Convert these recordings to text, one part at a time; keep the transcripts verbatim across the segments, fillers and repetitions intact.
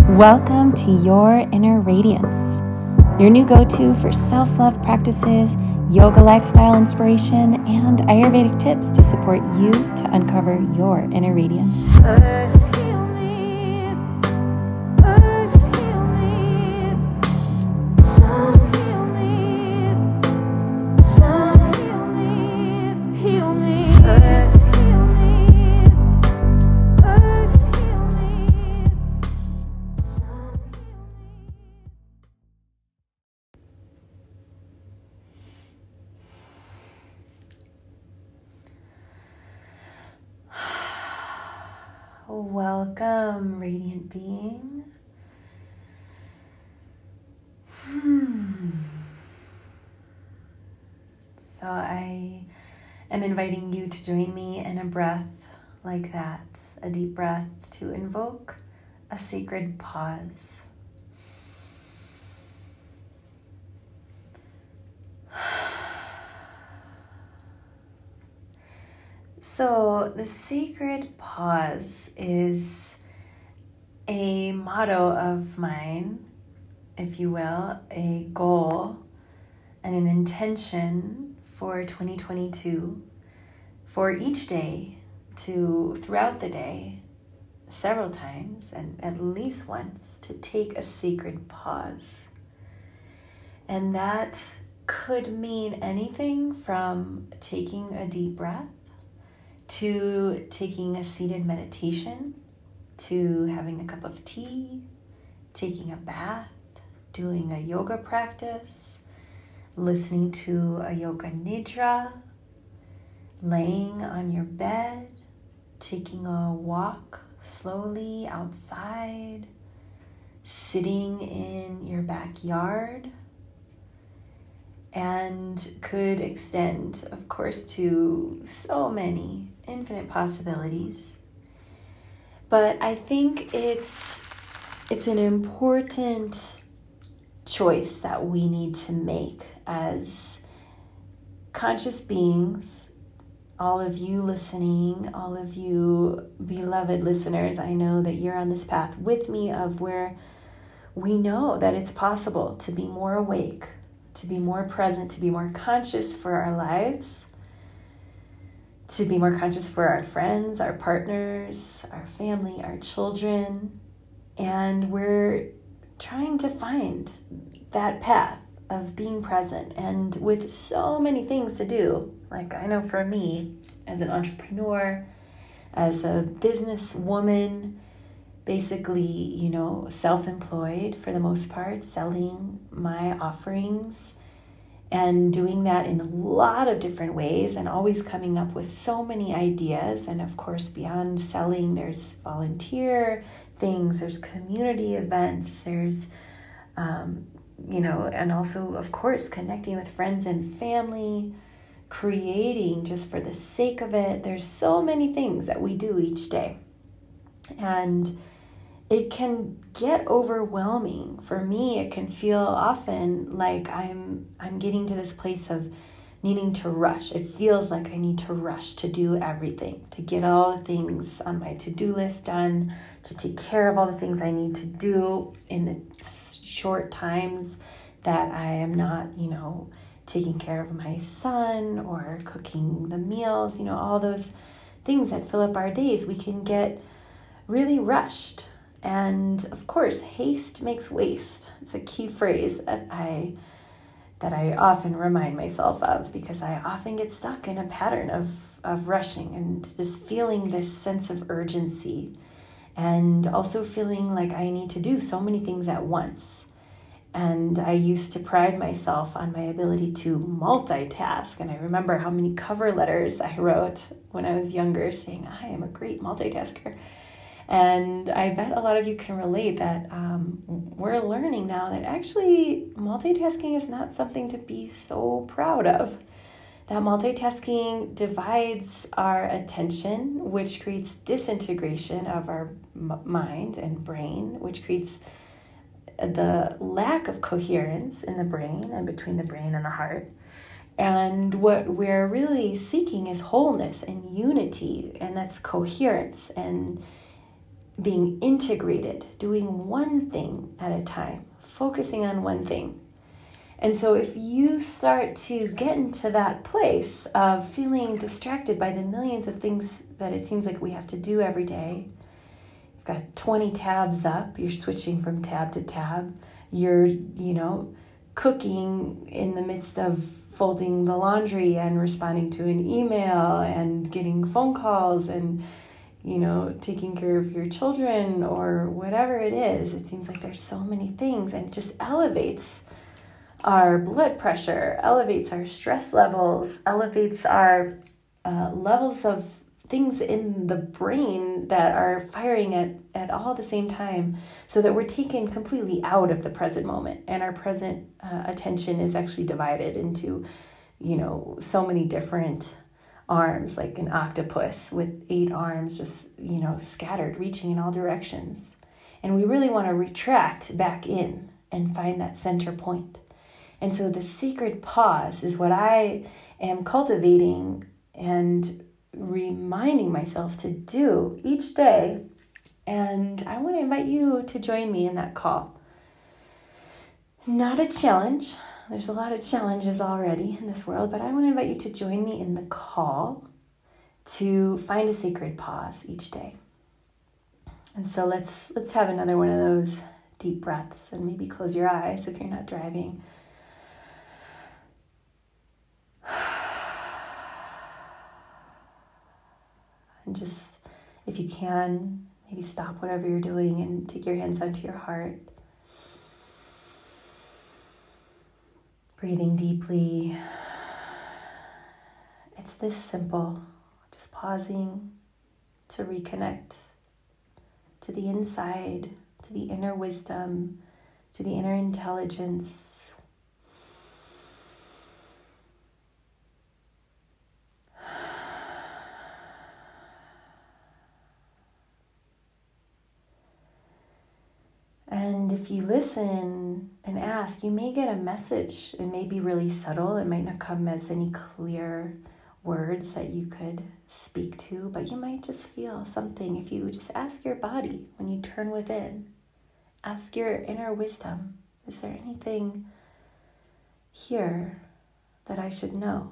Welcome to Your Inner Radiance, your new go-to for self-love practices, yoga lifestyle inspiration, and Ayurvedic tips to support you to uncover your inner radiance. Earth, heal me. Earth, heal me. Sun, heal me. Sun, heal me. Heal me. Earth, heal me. Earth, heal me. Sun, heal me. Welcome, radiant being. Hmm. So I am inviting you to join me in a breath like that, a deep breath to invoke a sacred pause. So the sacred pause is a motto of mine, if you will, a goal and an intention for twenty twenty-two, for each day to, throughout the day, several times and at least once, to take a sacred pause. And that could mean anything from taking a deep breath to taking a seated meditation, to having a cup of tea, taking a bath, doing a yoga practice, listening to a yoga nidra, laying on your bed, taking a walk slowly outside, sitting in your backyard, and could extend, of course, to so many infinite possibilities. But I think it's it's an important choice that we need to make as conscious beings. All of you listening, all of you beloved listeners, I know that you're on this path with me of where we know that it's possible to be more awake, to be more present, to be more conscious for our lives, to be more conscious for our friends, our partners, our family, our children. And we're trying to find that path of being present. And with so many things to do, like I know for me, as an entrepreneur, as a businesswoman, basically, you know, self-employed for the most part, selling my offerings and doing that in a lot of different ways and always coming up with so many ideas. And of course, beyond selling, there's volunteer things, there's community events, there's, um, you know, and also, of course, connecting with friends and family, creating just for the sake of it. There's so many things that we do each day. And it can get overwhelming. For me, it can feel often like I'm I'm getting to this place of needing to rush. It feels like I need to rush to do everything, to get all the things on my to-do list done, to take care of all the things I need to do in the short times that I am not, you know, taking care of my son or cooking the meals, you know, all those things that fill up our days. We can get really rushed. And of course, haste makes waste. It's a key phrase that I that I often remind myself of, because I often get stuck in a pattern of, of rushing and just feeling this sense of urgency, and also feeling like I need to do so many things at once. And I used to pride myself on my ability to multitask. And I remember how many cover letters I wrote when I was younger saying, I am a great multitasker. And I bet a lot of you can relate that um, we're learning now that actually multitasking is not something to be so proud of. That multitasking divides our attention, which creates disintegration of our m- mind and brain, which creates the lack of coherence in the brain and between the brain and the heart. And what we're really seeking is wholeness and unity, and that's coherence and being integrated, doing one thing at a time, focusing on one thing. And so if you start to get into that place of feeling distracted by the millions of things that it seems like we have to do every day, you've got twenty tabs up, you're switching from tab to tab, you're, you know, cooking in the midst of folding the laundry and responding to an email and getting phone calls and, you know, taking care of your children or whatever it is. It seems like there's so many things, and it just elevates our blood pressure, elevates our stress levels, elevates our uh, levels of things in the brain that are firing at, at all the same time, so that we're taken completely out of the present moment, and our present uh, attention is actually divided into, you know, so many different arms, like an octopus with eight arms just, you know, scattered, reaching in all directions. And we really want to retract back in and find that center point. And so the sacred pause is what I am cultivating and reminding myself to do each day. And I want to invite you to join me in that call. Not a challenge. There's a lot of challenges already in this world, but I want to invite you to join me in the call to find a sacred pause each day. And so let's let's have another one of those deep breaths, and maybe close your eyes if you're not driving. And just, if you can, maybe stop whatever you're doing and take your hands onto your heart. Breathing deeply. It's this simple, just pausing to reconnect to the inside, to the inner wisdom, to the inner intelligence. And if you listen and ask, you may get a message. It may be really subtle. It might not come as any clear words that you could speak to, but you might just feel something if you just ask your body when you turn within. Ask your inner wisdom, is there anything here that I should know?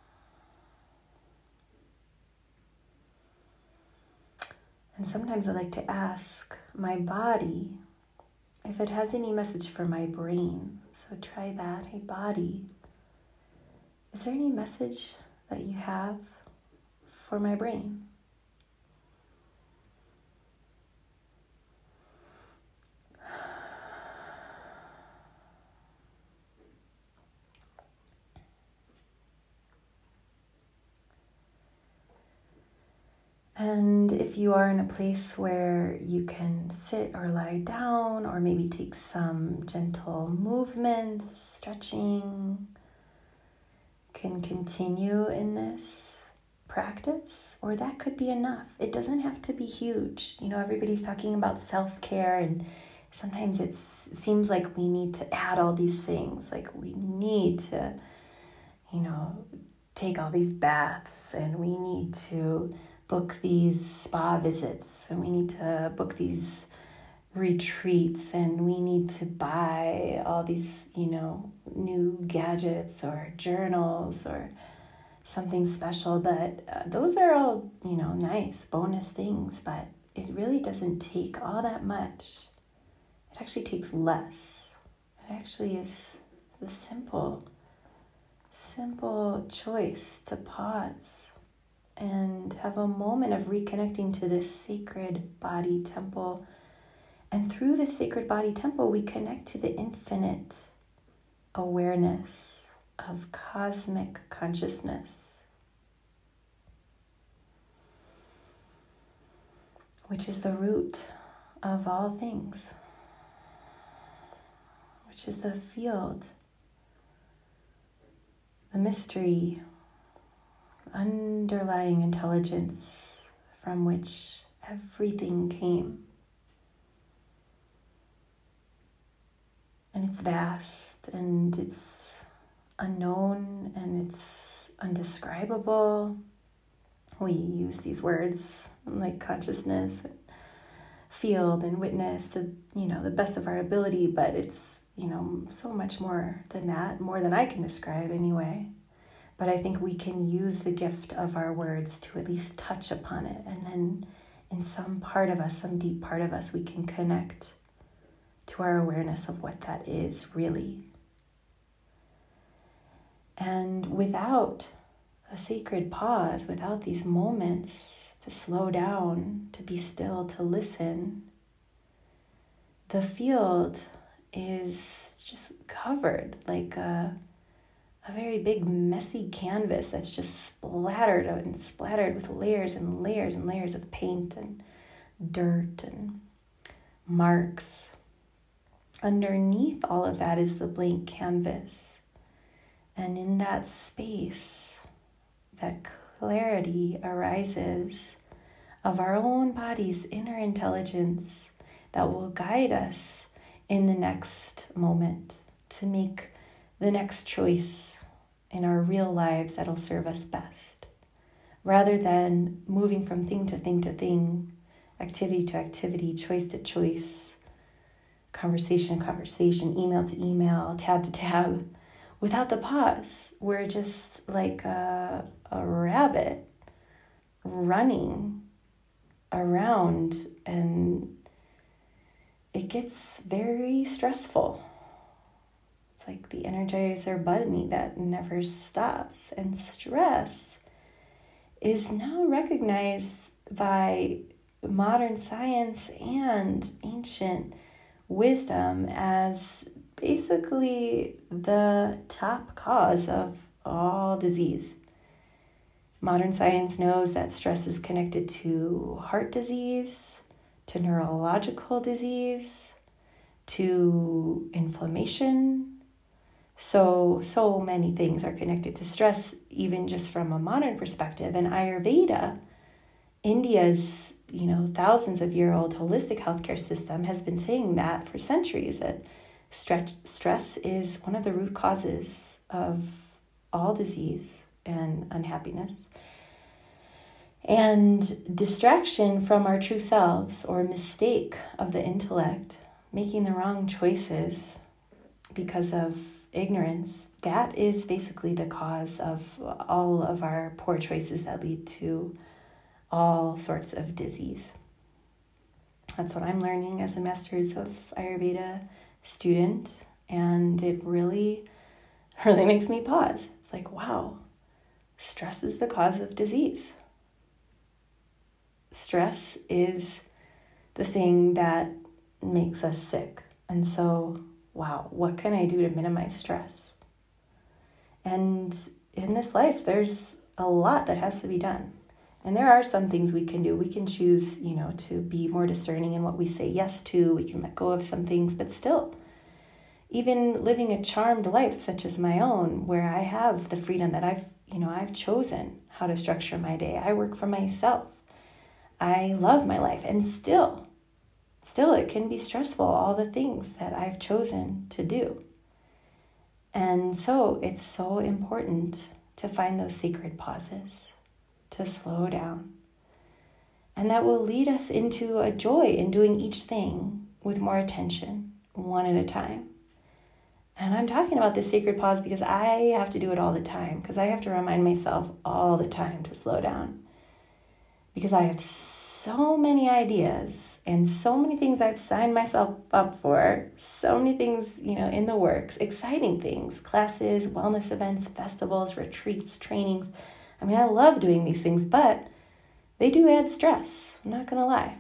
And sometimes I like to ask my body if it has any message for my brain. So try that. Hey, body, is there any message that you have for my brain? And if you are in a place where you can sit or lie down, or maybe take some gentle movements, stretching, can continue in this practice, or that could be enough. It doesn't have to be huge. You know, everybody's talking about self-care, and sometimes it's, it seems like we need to add all these things. Like we need to, you know, take all these baths, and we need to book these spa visits, and we need to book these retreats, and we need to buy all these, you know, new gadgets or journals or something special. But uh, those are all, you know, nice bonus things, but it really doesn't take all that much. It actually takes less. It actually is the simple, simple choice to pause and have a moment of reconnecting to this sacred body temple. And through this sacred body temple, we connect to the infinite awareness of cosmic consciousness, which is the root of all things, which is the field, the mystery, underlying intelligence from which everything came. And it's vast, and it's unknown, and it's undescribable. We use these words like consciousness, and field and witness to, you know, the best of our ability, but it's, you know, so much more than that, more than I can describe anyway. But I think we can use the gift of our words to at least touch upon it. And then in some part of us, some deep part of us, we can connect to our awareness of what that is really. And without a sacred pause, without these moments to slow down, to be still, to listen, the field is just covered like a, a very big messy canvas that's just splattered and splattered with layers and layers and layers of paint and dirt and marks. Underneath all of that is the blank canvas. And in that space, that clarity arises of our own body's inner intelligence that will guide us in the next moment to make the next choice in our real lives that'll serve us best. Rather than moving from thing to thing to thing, activity to activity, choice to choice, conversation to conversation, email to email, tab to tab, without the pause, we're just like a, a rabbit running around, and it gets very stressful. It's like the Energizer bunny that never stops. And stress is now recognized by modern science and ancient wisdom as basically the top cause of all disease. Modern science knows that stress is connected to heart disease, to neurological disease, to inflammation. So, so many things are connected to stress, even just from a modern perspective. And Ayurveda, India's, you know, thousands of year old holistic healthcare system, has been saying that for centuries, that Stress, stress is one of the root causes of all disease and unhappiness. And distraction from our true selves, or mistake of the intellect, making the wrong choices because of ignorance, that is basically the cause of all of our poor choices that lead to all sorts of disease. That's what I'm learning as a Masters of Ayurveda student, and it really, really makes me pause. It's like, wow, stress is the cause of disease. Stress is the thing that makes us sick. And so, wow, what can I do to minimize stress? And in this life, there's a lot that has to be done. And there are some things we can do. We can choose, you know, to be more discerning in what we say yes to. We can let go of some things, but still, even living a charmed life such as my own, where I have the freedom that I've, you know, I've chosen how to structure my day. I work for myself. I love my life, and still, still it can be stressful, all the things that I've chosen to do. And so it's so important to find those sacred pauses, to slow down. And that will lead us into a joy in doing each thing with more attention, one at a time. And I'm talking about this sacred pause because I have to do it all the time, because I have to remind myself all the time to slow down. Because I have so many ideas and so many things I've signed myself up for, so many things, you know, in the works, exciting things, classes, wellness events, festivals, retreats, trainings. I mean, I love doing these things, but they do add stress. I'm not going to lie.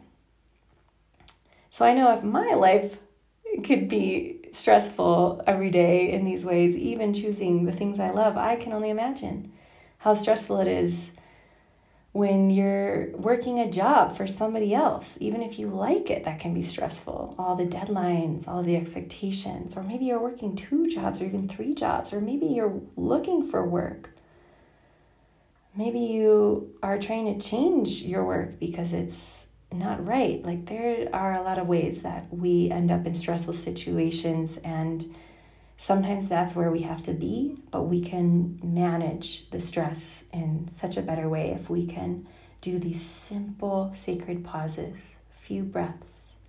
So I know if my life could be stressful every day in these ways, even choosing the things I love, I can only imagine how stressful it is when you're working a job for somebody else. Even if you like it, that can be stressful. All the deadlines, all the expectations, or maybe you're working two jobs or even three jobs, or maybe you're looking for work. Maybe you are trying to change your work because it's not right. Like, there are a lot of ways that we end up in stressful situations, and sometimes that's where we have to be, but we can manage the stress in such a better way if we can do these simple sacred pauses, few breaths,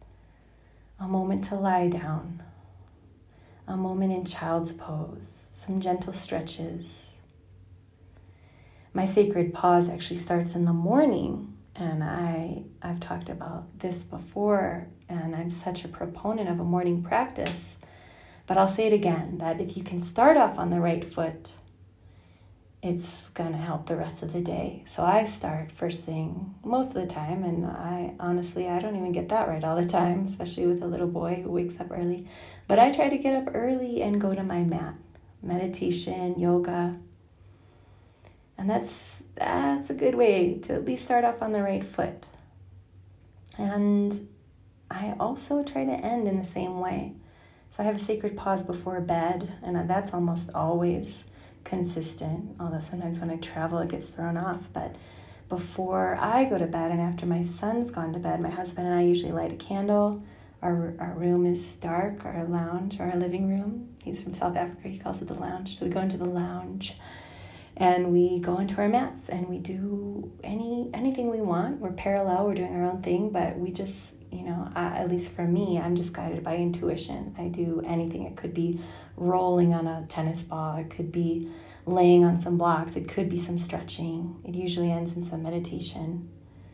a moment to lie down, a moment in child's pose, some gentle stretches. My sacred pause actually starts in the morning, and I, I've talked about this before, and I'm such a proponent of a morning practice, but I'll say it again, that if you can start off on the right foot, it's going to help the rest of the day. So I start first thing most of the time, and I honestly, I don't even get that right all the time, especially with a little boy who wakes up early. But I try to get up early and go to my mat, meditation, yoga. And that's that's a good way to at least start off on the right foot. And I also try to end in the same way. So I have a sacred pause before bed, and that's almost always consistent, although sometimes when I travel it gets thrown off. But before I go to bed and after my son's gone to bed, my husband and I usually light a candle. Our our room is dark, our lounge, or our living room. He's from South Africa, he calls it the lounge. So we go into the lounge and we go into our mats and we do any anything we want. We're parallel, we're doing our own thing, but we just, you know, I, at least for me, I'm just guided by intuition. I do anything. It could be rolling on a tennis ball. It could be laying on some blocks. It could be some stretching. It usually ends in some meditation.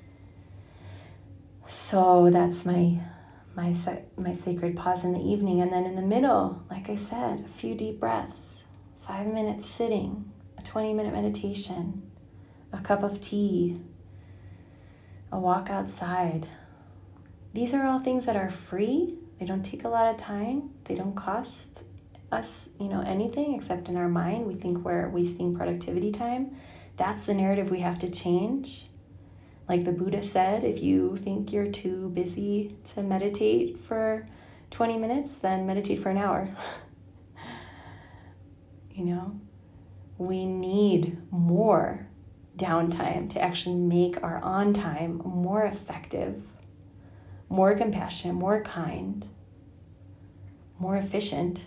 So that's my my my sacred pause in the evening. And then in the middle, like I said, a few deep breaths, five minutes sitting, a twenty-minute meditation, a cup of tea, a walk outside. These are all things that are free. They don't take a lot of time. They don't cost us, you know, anything except in our mind. We think we're wasting productivity time. That's the narrative we have to change. Like the Buddha said, if you think you're too busy to meditate for twenty minutes, then meditate for an hour. You know, we need more downtime to actually make our on time more effective, more compassionate, more kind, more efficient,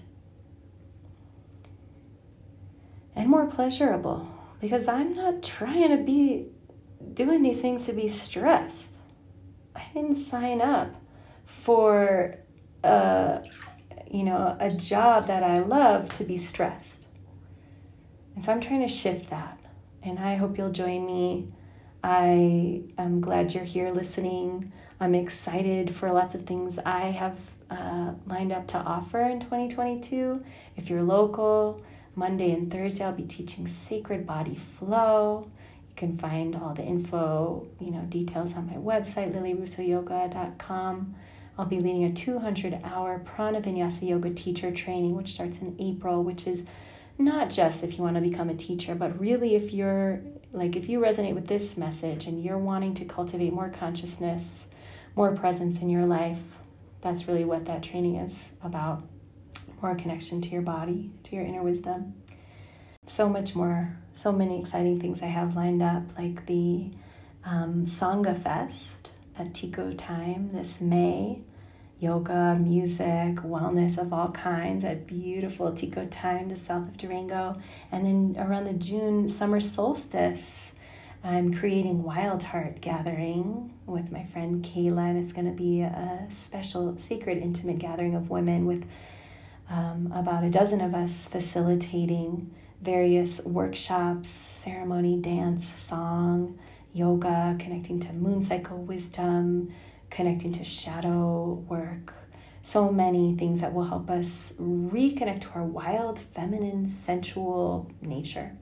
and more pleasurable. Because I'm not trying to be doing these things to be stressed. I didn't sign up for a, you know, a job that I love to be stressed. And so I'm trying to shift that. And I hope you'll join me. I am glad you're here listening. I'm excited for lots of things I have uh, lined up to offer in twenty twenty-two. If you're local, Monday and Thursday, I'll be teaching Sacred Body Flow. You can find all the info, you know, details on my website, lily russo yoga dot com. I'll be leading a two hundred hour Prana Vinyasa Yoga teacher training, which starts in April, which is not just if you want to become a teacher, but really if you're, like, if you resonate with this message and you're wanting to cultivate more consciousness, more presence in your life, that's really what that training is about. More connection to your body, to your inner wisdom. So much more, so many exciting things I have lined up, like the um, Sangha Fest at Tico Time this May. Yoga, music, wellness of all kinds at beautiful Tico Time just south of Durango. And then around the June summer solstice, I'm creating Wild Heart Gathering with my friend Kayla, and it's going to be a special, sacred, intimate gathering of women with um, about a dozen of us facilitating various workshops, ceremony, dance, song, yoga, connecting to moon cycle wisdom, connecting to shadow work. So many things that will help us reconnect to our wild, feminine, sensual nature.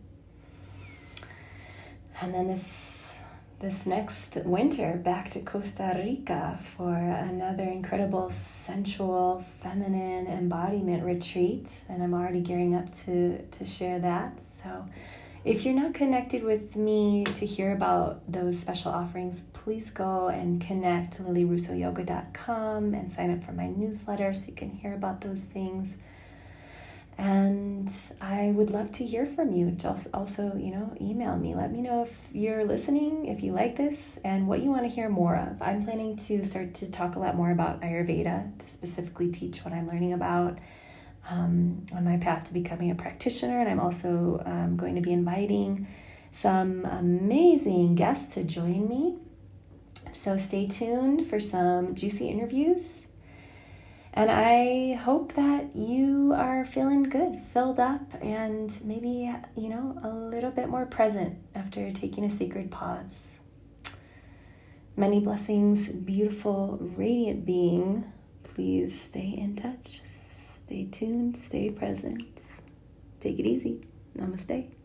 And then this this next winter, back to Costa Rica for another incredible sensual, feminine embodiment retreat. And I'm already gearing up to, to share that. So if you're not connected with me to hear about those special offerings, please go and connect to lily russo yoga dot com and sign up for my newsletter so you can hear about those things. And I would love to hear from you. Just also, you know, email me. Let me know if you're listening, if you like this, and what you want to hear more of. I'm planning to start to talk a lot more about Ayurveda, to specifically teach what I'm learning about um, on my path to becoming a practitioner. And I'm also um, going to be inviting some amazing guests to join me. So stay tuned for some juicy interviews. And I hope that you are feeling good, filled up, and maybe, you know, a little bit more present after taking a sacred pause. Many blessings, beautiful, radiant being. Please stay in touch, stay tuned, stay present. Take it easy. Namaste.